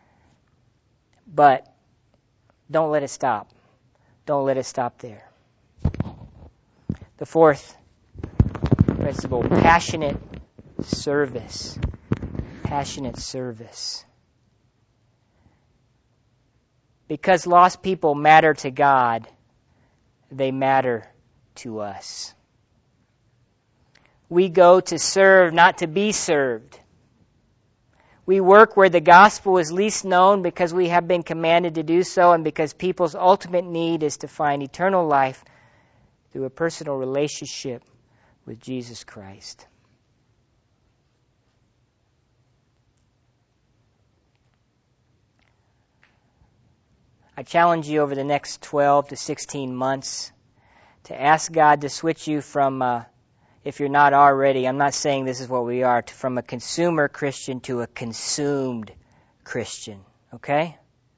But don't let it stop. Don't let it stop there. The fourth principle, passionate service. Passionate service. Because lost people matter to God, they matter to us. We go to serve, not to be served. We work where the gospel is least known because we have been commanded to do so and because people's ultimate need is to find eternal life through a personal relationship with Jesus Christ. I challenge you over the next 12 to 16 months to ask God to switch you from, if you're not already, I'm not saying this is what we are, from a consumer Christian to a consumed Christian. Okay?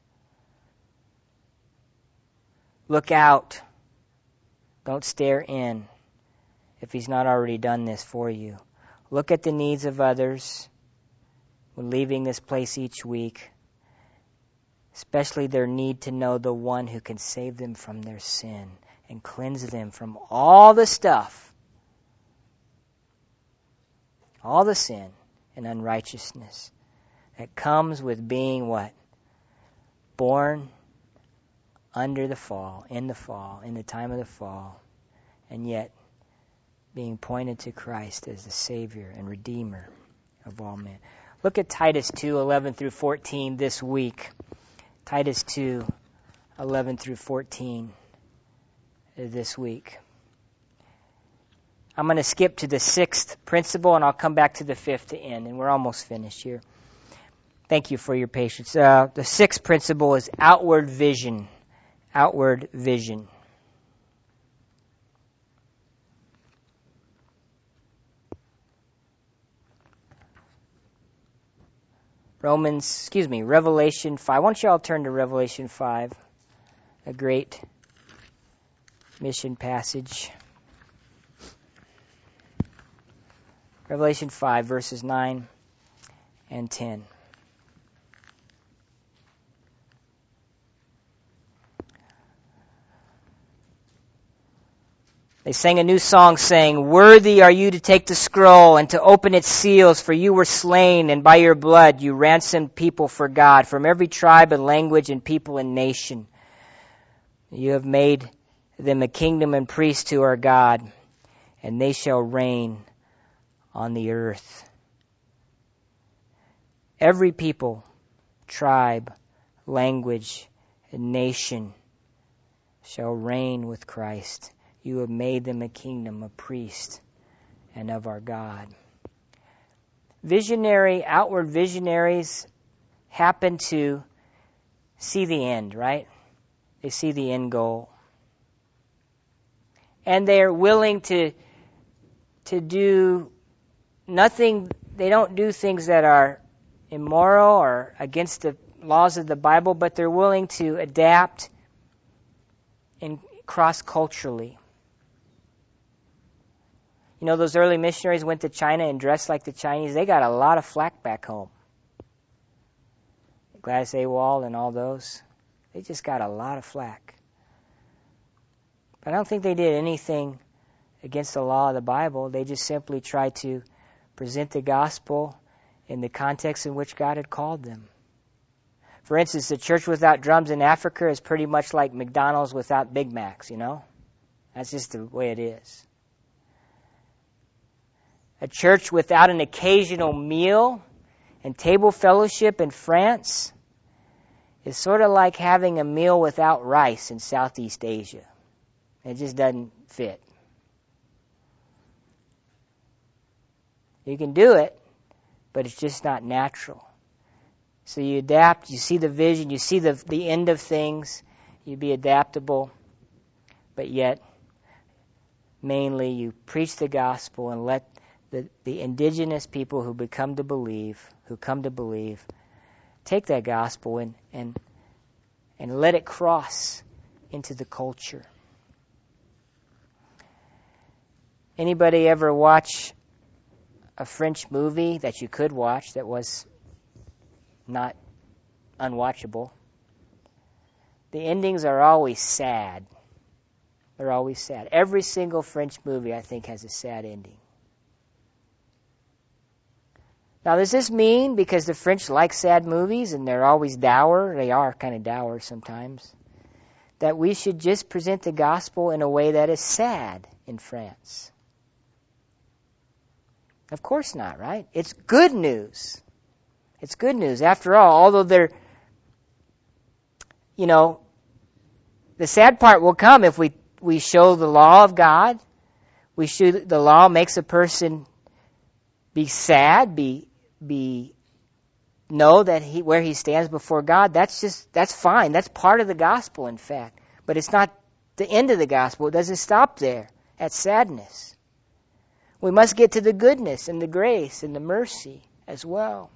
Look out. Don't stare in if He's not already done this for you. Look at the needs of others when leaving this place each week, especially their need to know the one who can save them from their sin and cleanse them from all the stuff, all the sin and unrighteousness that comes with being what? Born under the fall, in the time of the fall, and yet being pointed to Christ as the Savior and Redeemer of all men. Look at Titus 2:11 through 14 this week. Titus 2:11 through 14 this week. I'm going to skip to the sixth principle, and I'll come back to the fifth to end, and we're almost finished here. Thank you for your patience. The sixth principle is outward vision. Outward vision. Revelation 5. Why don't you all turn to Revelation 5, a great mission passage. Revelation 5, verses 9 and 10. They sang a new song saying, "Worthy are you to take the scroll and to open its seals, for you were slain, and by your blood you ransomed people for God from every tribe and language and people and nation. You have made them a kingdom and priests to our God, and they shall reign on the earth." Every people, tribe, language, and nation shall reign with Christ. You have made them a kingdom, a priest, and of our God. Outward visionaries happen to see the end, right? They see the end goal. And they're willing to do nothing. They don't do things that are immoral or against the laws of the Bible, but they're willing to adapt and cross-culturally. You know, those early missionaries went to China and dressed like the Chinese. They got a lot of flack back home. Gladys Awald and all those. They just got a lot of flack. But I don't think they did anything against the law of the Bible. They just simply tried to present the gospel in the context in which God had called them. For instance, the church without drums in Africa is pretty much like McDonald's without Big Macs, you know? That's just the way it is. A church without an occasional meal and table fellowship in France is sort of like having a meal without rice in Southeast Asia. It just doesn't fit. You can do it, but it's just not natural. So you adapt, you see the vision, you see the end of things, you be adaptable, but yet mainly you preach the gospel and let the indigenous people who come to believe, take that gospel and let it cross into the culture. Anybody ever watch a French movie that you could watch that was not unwatchable? The endings are always sad. They're always sad. Every single French movie, I think, has a sad ending. Now, does this mean because the French like sad movies and they're always dour, they are kind of dour sometimes, that we should just present the gospel in a way that is sad in France? Of course not, right? It's good news. It's good news. After all, although they're, the sad part will come if we show the law of God. The law makes a person be sad, know that where he stands before God. That's fine. That's part of the gospel, in fact. But it's not the end of the gospel. It doesn't stop there at sadness. We must get to the goodness and the grace and the mercy as well.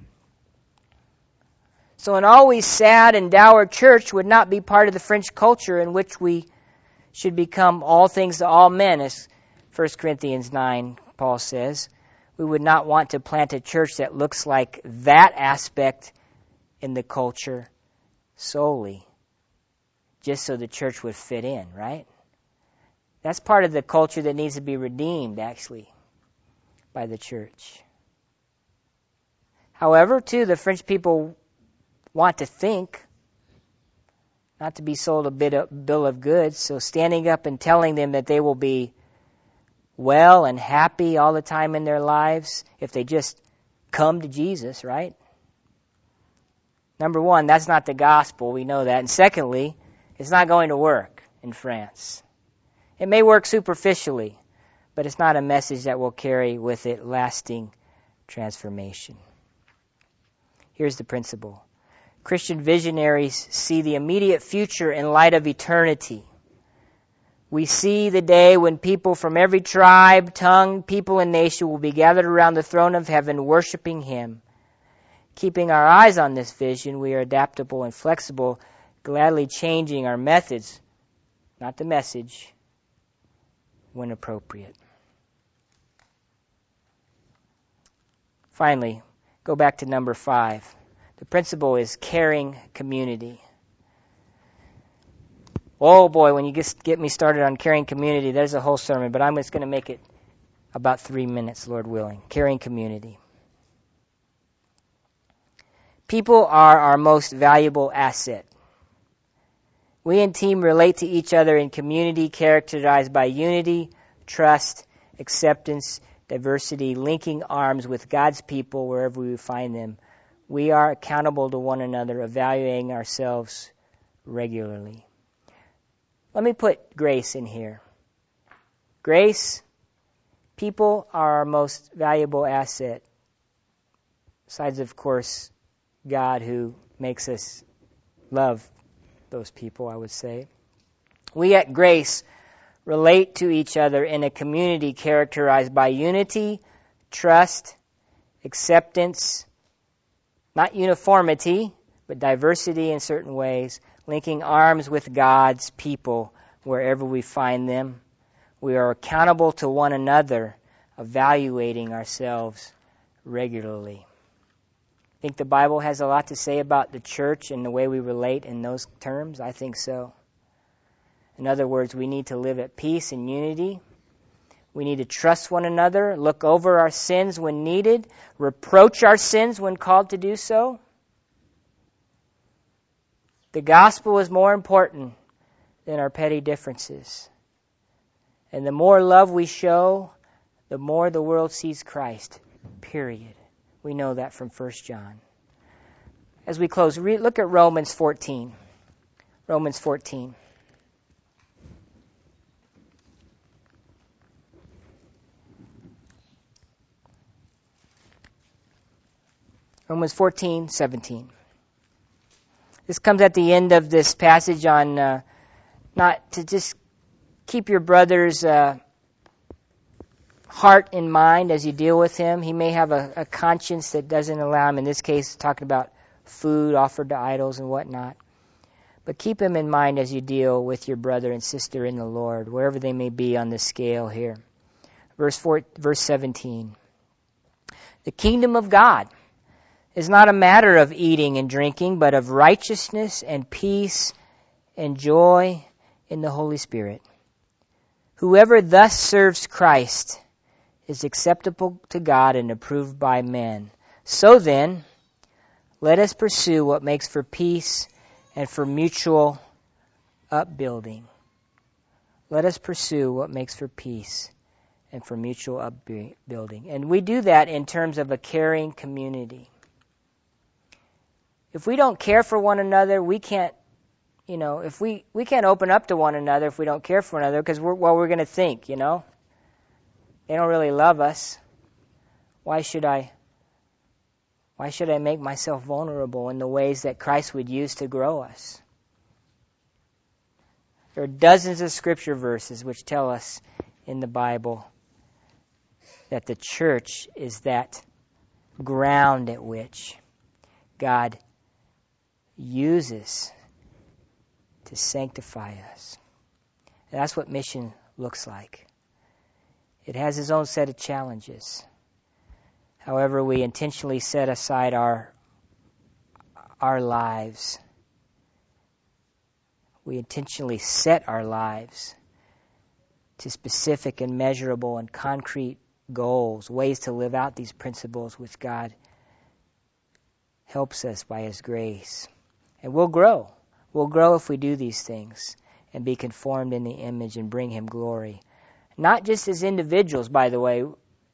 So an always sad and dour church would not be part of the French culture in which we should become all things to all men, as 1 Corinthians 9, Paul says. We would not want to plant a church that looks like that aspect in the culture solely, just so the church would fit in, right? That's part of the culture that needs to be redeemed, actually, by the church. However, too, the French people want to think, not to be sold a bill of goods. So standing up and telling them that they will be well and happy all the time in their lives if they just come to Jesus, right? Number one, that's not the gospel. We know that. And secondly, it's not going to work in France. It may work superficially, but it's not a message that will carry with it lasting transformation. Here's the principle. Christian visionaries see the immediate future in light of eternity. We see the day when people from every tribe, tongue, people, and nation will be gathered around the throne of heaven worshiping Him. Keeping our eyes on this vision, we are adaptable and flexible, gladly changing our methods, not the message, when appropriate. Finally, go back to number 5. The principle is caring community. Oh boy, when you get me started on caring community, there's a whole sermon, but I'm just going to make it about 3 minutes, Lord willing. Caring community. People are our most valuable asset. We in team relate to each other in community characterized by unity, trust, acceptance, diversity, linking arms with God's people wherever we find them. We are accountable to one another, evaluating ourselves regularly. Let me put grace in here. Grace, people are our most valuable asset. Besides, of course, God who makes us love those people, I would say. We at Grace relate to each other in a community characterized by unity, trust, acceptance, not uniformity, but diversity in certain ways, linking arms with God's people wherever we find them. We are accountable to one another, evaluating ourselves regularly. I think the Bible has a lot to say about the church and the way we relate in those terms. I think so. In other words, we need to live at peace and unity. We need to trust one another, look over our sins when needed, reproach our sins when called to do so. The gospel is more important than our petty differences. And the more love we show, the more the world sees Christ. Period. We know that from 1 John. As we close, look at Romans 14. Romans 14. Romans 14:17. This comes at the end of this passage on not to just keep your brother's heart in mind as you deal with him. He may have a conscience that doesn't allow him, in this case, talking about food offered to idols and whatnot. But keep him in mind as you deal with your brother and sister in the Lord, wherever they may be on the scale here. Verse 17. The kingdom of God is not a matter of eating and drinking, but of righteousness and peace and joy in the Holy Spirit. Whoever thus serves Christ is acceptable to God and approved by men. So then, let us pursue what makes for peace and for mutual upbuilding. Let us pursue what makes for peace and for mutual upbuilding. And we do that in terms of a caring community. If we don't care for one another, we can't, if we can't open up to one another if we don't care for one another, because we're going to think, they don't really love us. Why should I make myself vulnerable in the ways that Christ would use to grow us? There are dozens of scripture verses which tell us in the Bible that the church is that ground at which God uses to sanctify us. And that's what mission looks like. It has its own set of challenges. However, we intentionally set aside our lives. We intentionally set our lives to specific and measurable and concrete goals, ways to live out these principles which God helps us by His grace. And we'll grow. We'll grow if we do these things and be conformed in the image and bring Him glory. Not just as individuals, by the way.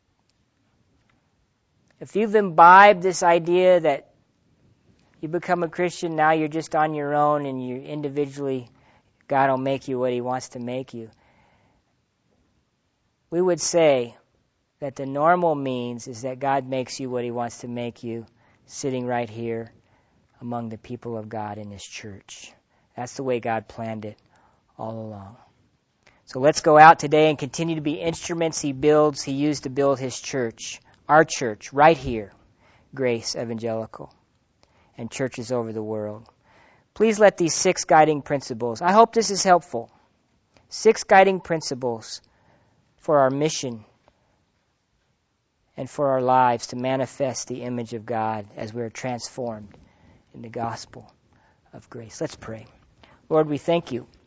If you've imbibed this idea that you become a Christian, now you're just on your own and you individually, God will make you what He wants to make you. We would say that the normal means is that God makes you what He wants to make you sitting right here among the people of God in His church. That's the way God planned it all along. So let's go out today and continue to be instruments He used to build His church, our church, right here, Grace Evangelical, and churches over the world. Please let these 6 guiding principles, I hope this is helpful, 6 guiding principles for our mission and for our lives to manifest the image of God as we are transformed in the gospel of grace. Let's pray. Lord, we thank You